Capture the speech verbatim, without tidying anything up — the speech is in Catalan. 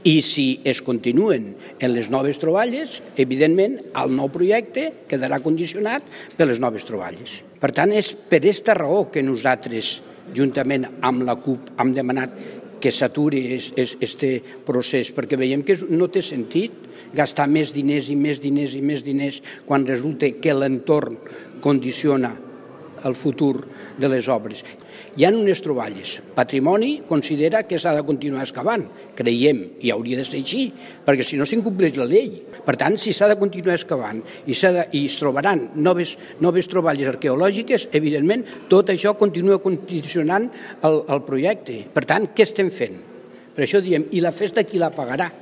I si es continuen en les noves troballes, evidentment, el nou projecte quedarà condicionat per les noves troballes. Per tant, és per aquesta raó que nosaltres, juntament amb la CUP, hem demanat que s'aturi aquest procés, perquè veiem que no té sentit gastar més diners i més diners i més diners quan resulta que l'entorn condiciona el futur de les obres. Hi ha unes troballes. Patrimoni considera que s'ha de continuar excavant. Creiem, i hauria de ser així, perquè si no s'incompleix la llei. Per tant, si s'ha de continuar excavant i, de, i es trobaran noves, noves troballes arqueològiques, evidentment, tot això continua condicionant el, el projecte. Per tant, què estem fent? Per això diem, i la festa qui la pagarà?